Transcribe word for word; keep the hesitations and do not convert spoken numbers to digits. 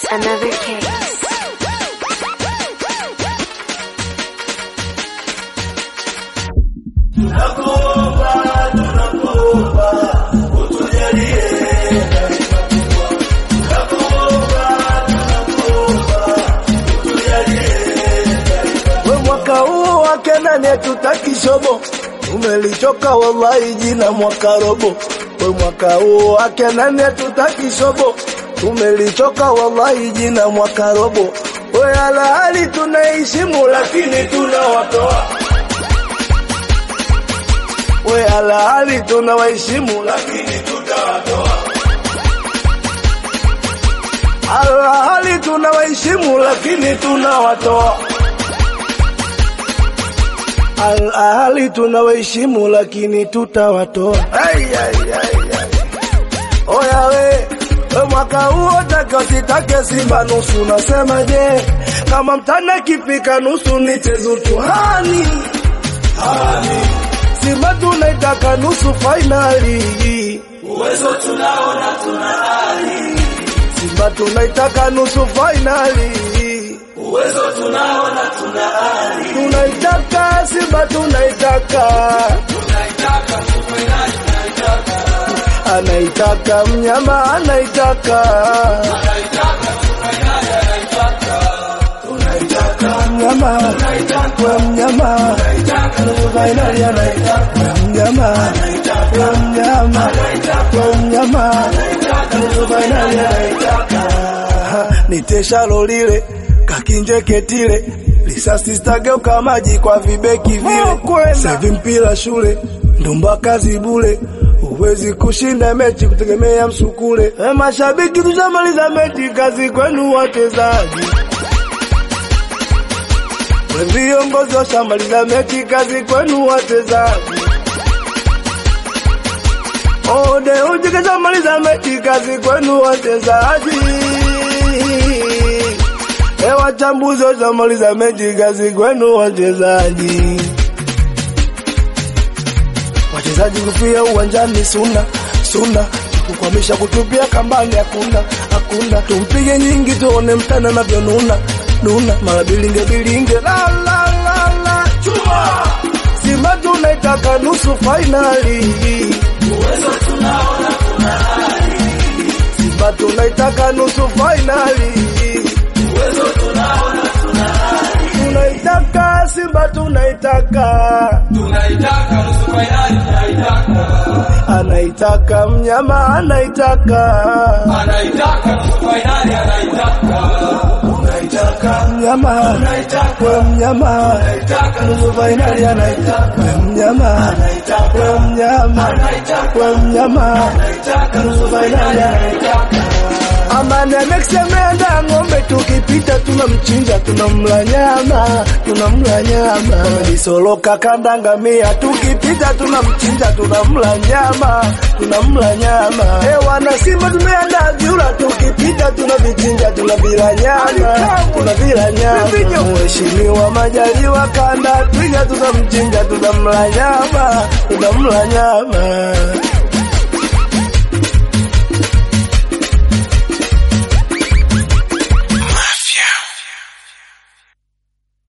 another case. Tunakuomba, tunakuomba, utujalie tunakuomba, tunakuomba, utujalie. We mwaka huu wake nani tutaki shobo, umelichoka wallahi jina mwaka robo. We mwaka huu wake nani tutaki shobo, umelichoka wallahi jina mwaka robo. We ala hali tunaheshimu lakini tunawatoa. We ala hali tunawaheshimu lakini tutawatoa. Ala hali tunawaheshimu lakini tunawatoa. Ala hali tunawaheshimu lakini tutawatoa. Ay ay ay ay. Oya we, we mwaka huo taka usitake Simba nusu, nasema je, kama mtana kipika nusu nichezu tuhani. Hani. Simba tunaitaka nusu finali, uwezo tunaona tunahali. Simba tunaitaka nusu finali, uwezo tunaona tunahali. Tunaitaka Simba tunaitaka, tunaitaka nusu finali tunaitaka. Anaitaka mnyama anaitaka, anaitaka nusu finali anaitaka. Tunaitaka mnyama, tunaitaka mnyama, tunaitaka nusu finali anaitaka. Mnyama, tunaitaka mnyama, tunaitaka mnyama, tunaitaka nusu finali anaitaka. Nitesha lolile kakinje ketile, risasi stageuka maji kwa vibeki vile. Sevi mpira shule ndumba kazi bure, uwezi kushinda mechi kutegemea msukule. E mashabiki tushamaliza mechi, kazi kwenu wachezaji. We viongozi washamaliza mechi, kazi kwenu wachezaji. Ode uji kashamaliza mechi, kazi kwenu wachezaji. E wachambuzi washamaliza mechi, kazi kwenu wachezaji. Wachezaji kufia uwanjani suna, suna. Kukwamisha kutupia kambani hakuna, hakuna. Tumpige nyingi tuone mtana na vyonuna, nuna. Mara bilinge bilinge, la la la la. Chuma! Simba tunaitaka nusu finali, uwezo tunaona tunahali. Simba tunaitaka nusu finali, uwezo tunaona tunahali. Tunaitaka Simba tunaitaka, tunaitaka nusu finali tunaitaka. Anaitaka mnyama anaitaka, anaitaka nusu finali anaitaka. Tunaitaka mnyama, tunaitaka mnyama, tunaitaka nusu finali anaitaka. Mnyama, tunaitaka mnyama, tunaitaka mnyama, tunaitaka nusu finali anaitaka. Amani amesemenda ngombe tukipita tunamchinja tunamla nyama, tunamla nyama. Amesoloka kandangamia tukipita tunamchinja tunamla nyama, tunamla nyama. E wana Simba tumeanda vyura tukipita tunavichinja tunavila nyama, tunavila nyama. Mheshimiwa Majaliwa kanda twiga tunamchinja tunamla nyama, tunamla nyama.